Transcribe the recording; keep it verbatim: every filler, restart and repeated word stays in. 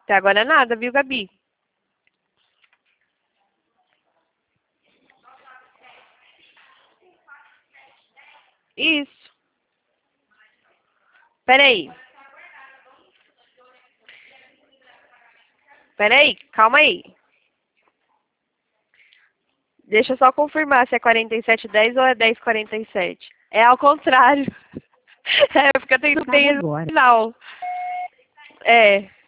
Até agora nada, viu, Gabi? Isso. Peraí. Peraí, calma aí. Deixa eu só confirmar se é quarenta e sete dez ou é dez quarenta e sete. É ao contrário. É porque eu tenho que ter no final. É.